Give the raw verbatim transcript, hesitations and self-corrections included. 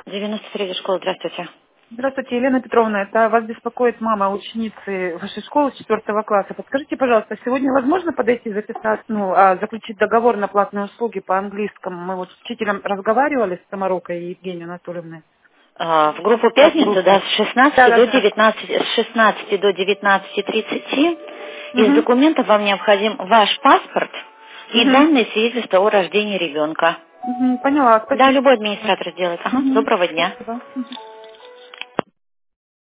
девяносто третья школа, здравствуйте. Здравствуйте, Елена Петровна. Это вас беспокоит мама ученицы вашей школы четвертого класса. Подскажите, пожалуйста, сегодня возможно подойти записать, ну, а, заключить договор на платные услуги по английскому? Мы вот с учителем разговаривали, с Самарокой и Евгенией Анатольевной. А, В группу А, в пятница, да, группу. с шестнадцати Да, да, до да. девятнадцати, с шестнадцати до девятнадцати тридцати. Из Угу. документов вам необходим ваш паспорт и Угу. данные свидетельства о рождении ребенка. Угу. Поняла, Да, спасибо. любой администратор сделает. Ага, Угу. доброго дня. Спасибо. Мгм.